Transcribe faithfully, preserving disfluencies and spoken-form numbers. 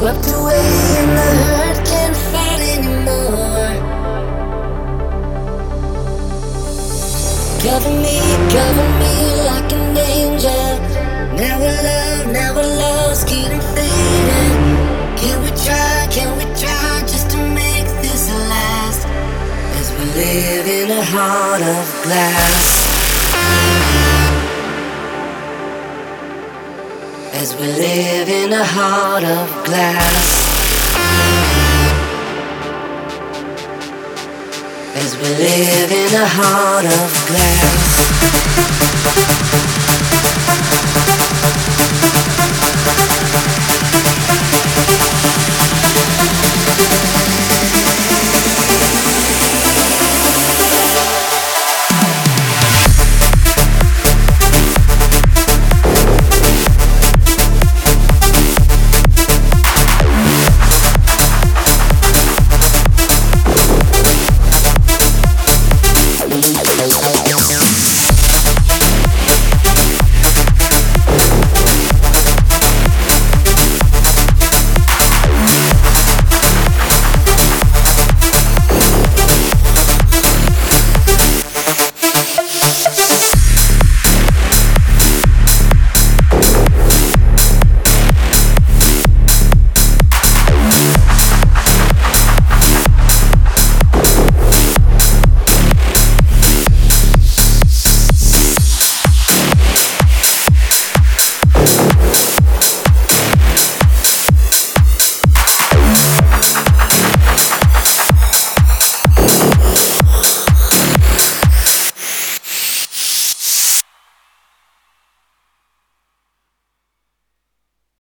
Swept away and the hurt can't fight anymore. Cover me, cover me like an angel. Now we're love, now we're lost, getting faded. Can we try, can we try just to make this last? As we live in a heart of glass. As we live in a heart of glass. As we live in a heart of glass.